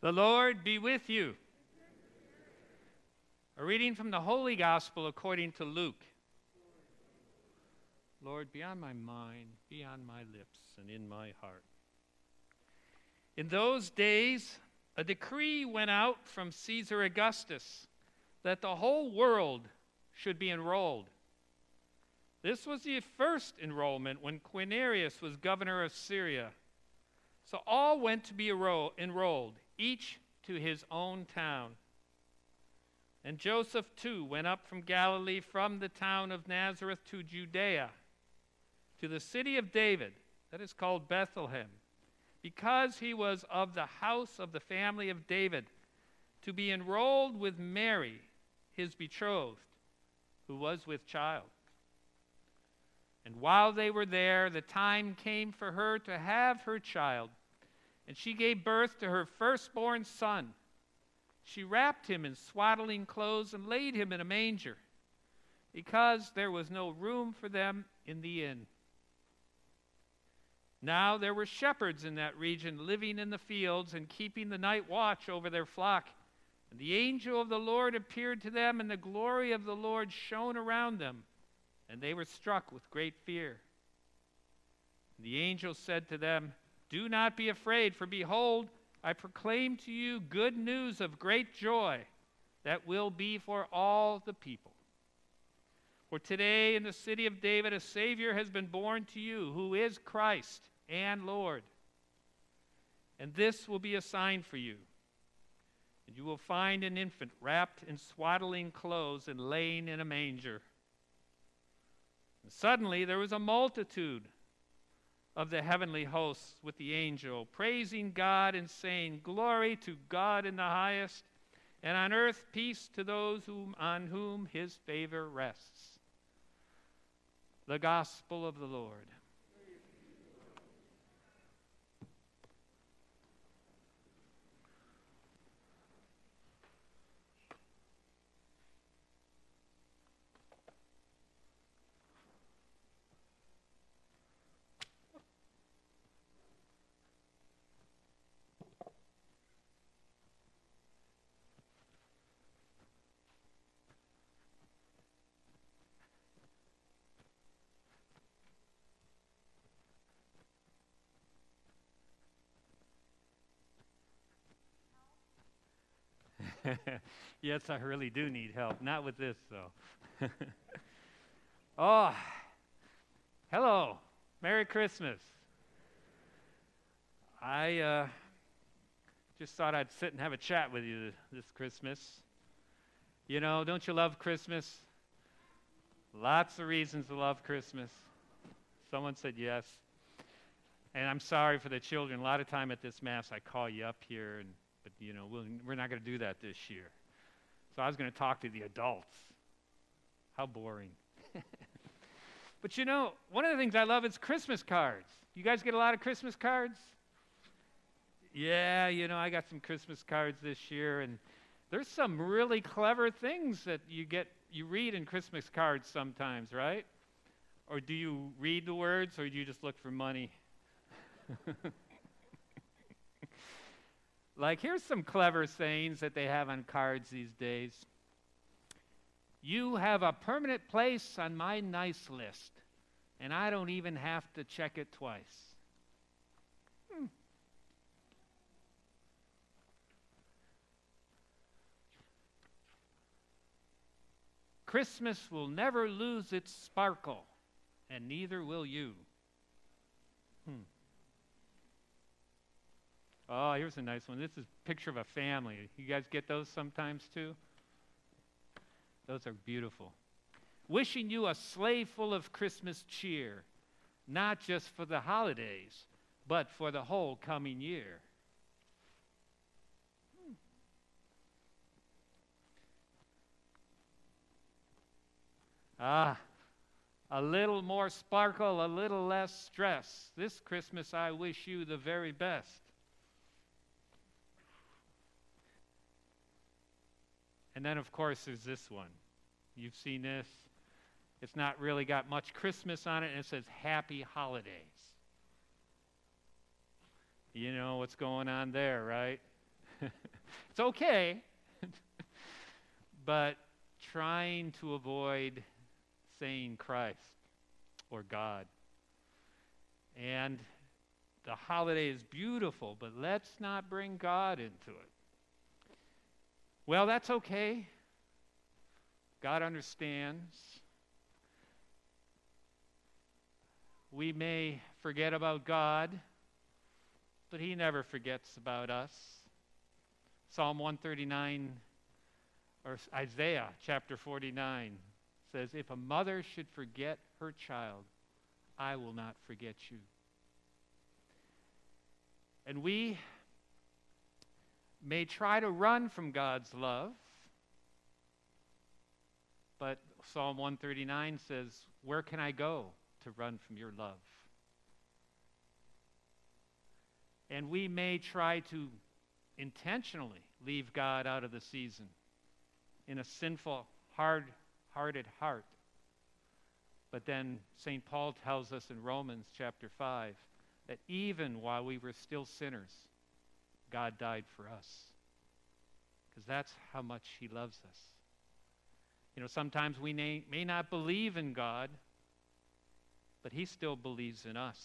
The Lord be with you. A reading from the Holy Gospel according to Luke. Lord, be on my mind, be on my lips, and in my heart. In those days, a decree went out from Caesar Augustus that the whole world should be enrolled. This was the first enrollment when Quirinius was governor of Syria. So all went to be enrolled, each to his own town. And Joseph too went up from Galilee, from the town of Nazareth to Judea, to the city of David, that is called Bethlehem, because he was of the house of the family of David, to be enrolled with Mary, his betrothed, who was with child. And while they were there, the time came for her to have her child, and she gave birth to her firstborn son. She wrapped him in swaddling clothes and laid him in a manger, because there was no room for them in the inn. Now there were shepherds in that region living in the fields and keeping the night watch over their flock. And the angel of the Lord appeared to them, and the glory of the Lord shone around them, and they were struck with great fear. And the angel said to them, "Do not be afraid, for behold, I proclaim to you good news of great joy that will be for all the people. For today in the city of David a Savior has been born to you, who is Christ and Lord. And this will be a sign for you. And you will find an infant wrapped in swaddling clothes and laying in a manger." And suddenly there was a multitude of the heavenly hosts with the angel, praising God and saying, "Glory to God in the highest, and on earth peace to those on whom his favor rests." The Gospel of the Lord. Yes, I really do need help. Not with this, though. Oh, hello. Merry Christmas. I just thought I'd sit and have a chat with you this Christmas. You know, don't you love Christmas? Lots of reasons to love Christmas. Someone said yes. And I'm sorry for the children. A lot of time at this Mass, I call you up here, but you know, we're not going to do that this year. So I was going to talk to the adults. How boring. But you know, one of the things I love is Christmas cards. You guys get a lot of Christmas cards? Yeah, you know, I got some Christmas cards this year, and there's some really clever things that you read in Christmas cards sometimes, right? Or do you read the words, or do you just look for money? Like, here's some clever sayings that they have on cards these days. "You have a permanent place on my nice list, and I don't even have to check it twice." "Christmas will never lose its sparkle, and neither will you." Oh, here's a nice one. This is a picture of a family. You guys get those sometimes too? Those are beautiful. "Wishing you a sleigh full of Christmas cheer, not just for the holidays, but for the whole coming year." Ah, "A little more sparkle, a little less stress. This Christmas I wish you the very best." And then, of course, there's this one. You've seen this. It's not really got much Christmas on it, and it says, "Happy Holidays." You know what's going on there, right? It's okay, but trying to avoid saying Christ or God. And the holiday is beautiful, but let's not bring God into it. Well, that's okay. God understands. We may forget about God, but He never forgets about us. Psalm 139, or Isaiah chapter 49 says, if a mother should forget her child, I will not forget you. And we may try to run from God's love, but Psalm 139 says, where can I go to run from your love? And we may try to intentionally leave God out of the season in a sinful, hard-hearted heart. But then St. Paul tells us in Romans chapter 5 that even while we were still sinners, God died for us. Because that's how much He loves us. You know, sometimes we may not believe in God, but He still believes in us.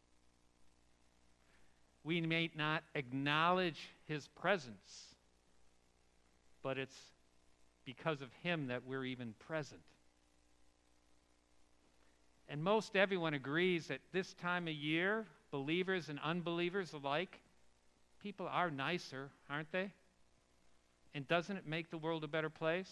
We may not acknowledge His presence, but it's because of Him that we're even present. And most everyone agrees that this time of year, believers and unbelievers alike, people are nicer, aren't they? And doesn't it make the world a better place?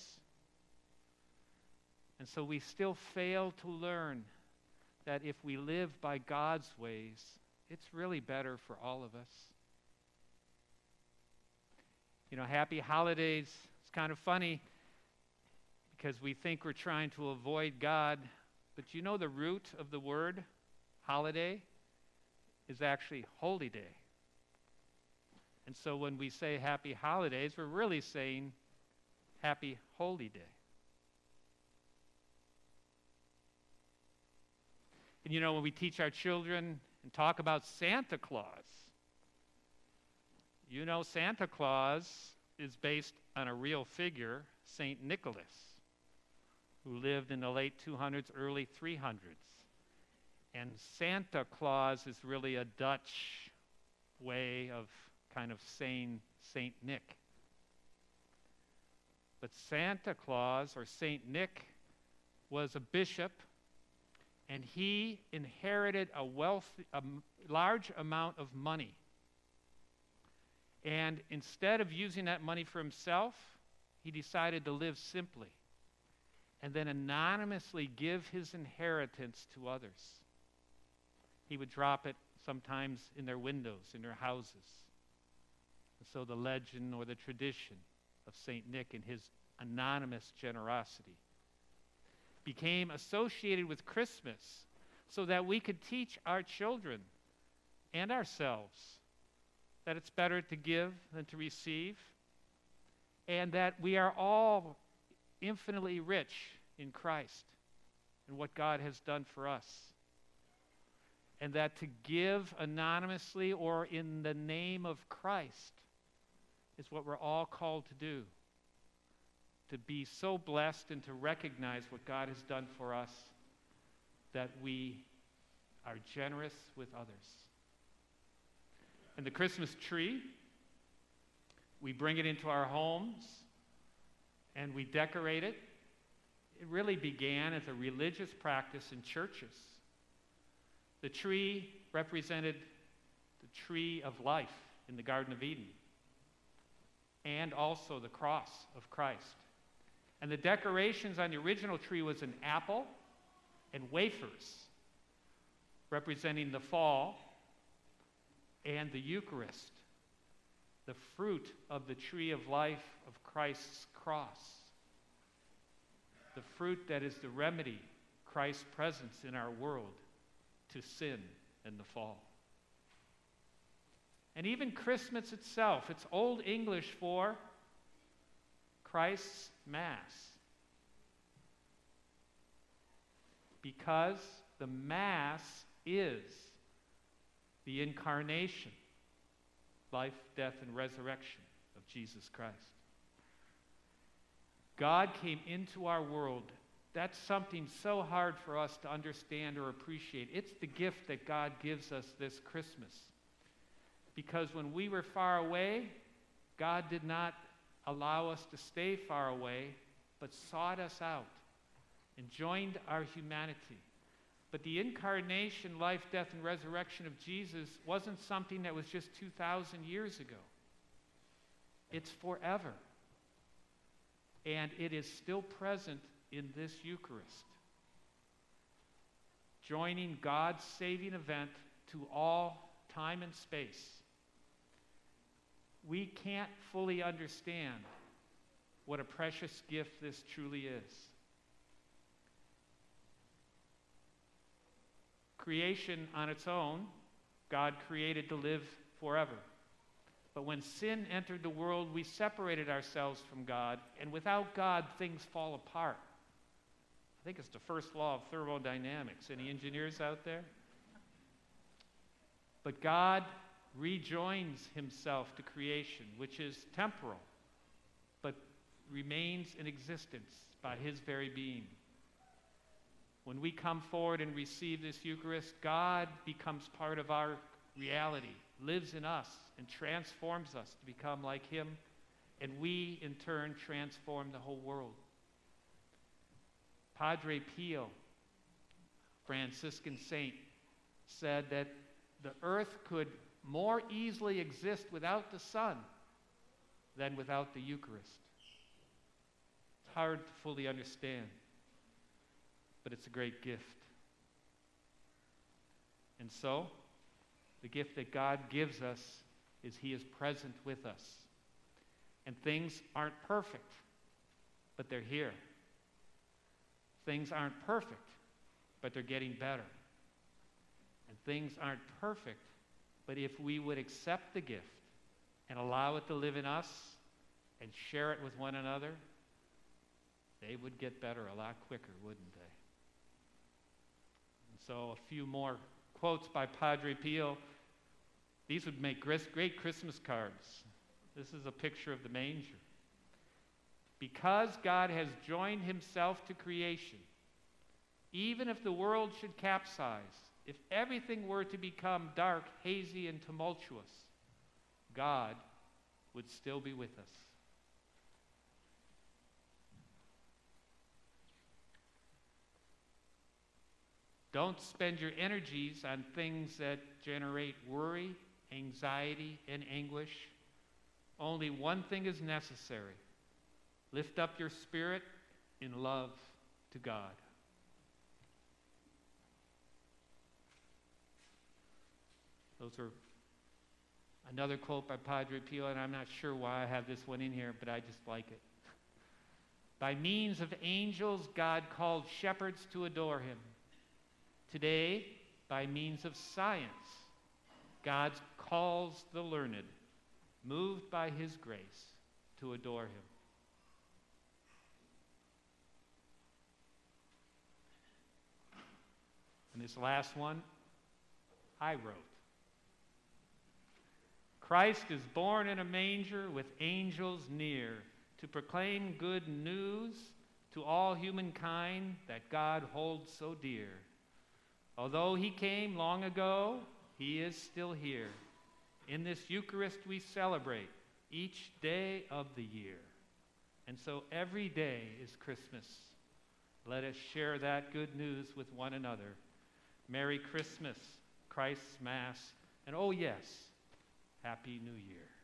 And so we still fail to learn that if we live by God's ways, it's really better for all of us. You know, happy holidays, it's kind of funny because we think we're trying to avoid God, but you know the root of the word holiday is actually holy day. And so when we say happy holidays, we're really saying happy holy day. And you know, when we teach our children and talk about Santa Claus, you know Santa Claus is based on a real figure, St. Nicholas, who lived in the late 200s, early 300s. And Santa Claus is really a Dutch way of kind of saying St. Nick. But Santa Claus, or St. Nick, was a bishop, and he inherited a large amount of money. And instead of using that money for himself, he decided to live simply and then anonymously give his inheritance to others. He would drop it sometimes in their windows, in their houses. And so the legend or the tradition of St. Nick and his anonymous generosity became associated with Christmas so that we could teach our children and ourselves that it's better to give than to receive, and that we are all infinitely rich in Christ and what God has done for us. And that to give anonymously or in the name of Christ is what we're all called to do. To be so blessed and to recognize what God has done for us that we are generous with others. And the Christmas tree, we bring it into our homes and we decorate it. It really began as a religious practice in churches. The tree represented the tree of life in the Garden of Eden and also the cross of Christ. And the decorations on the original tree was an apple and wafers representing the fall, and the Eucharist, the fruit of the tree of life of Christ's cross, the fruit that is the remedy, Christ's presence in our world to sin and the fall. And even Christmas itself, it's Old English for Christ's Mass, because the Mass is the incarnation, life, death, and resurrection Jesus Christ. God came into our world. That's something so hard for us to understand or appreciate. It's the gift that God gives us this Christmas. Because when we were far away, God did not allow us to stay far away, but sought us out and joined our humanity. But the incarnation, life, death, and resurrection of Jesus wasn't something that was just 2,000 years ago. It's forever. And it is still present in this Eucharist, joining God's saving event to all time and space. We can't fully understand what a precious gift this truly is. Creation on its own, God created to live forever. But when sin entered the world, we separated ourselves from God, and without God, things fall apart. I think it's the first law of thermodynamics. Any engineers out there? But God rejoins himself to creation, which is temporal, but remains in existence by his very being. When we come forward and receive this Eucharist, God becomes part of our reality, lives in us, and transforms us to become like him, and we, in turn, transform the whole world. Padre Pio, Franciscan saint, said that the earth could more easily exist without the sun than without the Eucharist. It's hard to fully understand, but it's a great gift. And so, the gift that God gives us is he is present with us. And things aren't perfect, but they're here. Things aren't perfect, but they're getting better. And things aren't perfect, but if we would accept the gift and allow it to live in us and share it with one another, they would get better a lot quicker, wouldn't they? And so a few more quotes by Padre Pio. These would make great Christmas cards. This is a picture of the manger. Because God has joined himself to creation, even if the world should capsize, if everything were to become dark, hazy, and tumultuous, God would still be with us. Don't spend your energies on things that generate worry, anxiety, and anguish. Only one thing is necessary. Lift up your spirit in love to God. Those are another quote by Padre Pio, and I'm not sure why I have this one in here, but I just like it. By means of angels, God called shepherds to adore him. Today, by means of science, God calls the learned, moved by his grace, to adore him. And this last one, I wrote. Christ is born in a manger with angels near to proclaim good news to all humankind that God holds so dear. Although he came long ago, he is still here. In this Eucharist we celebrate each day of the year. And so every day is Christmas. Let us share that good news with one another. Merry Christmas, Christ's Mass, and oh yes, Happy New Year.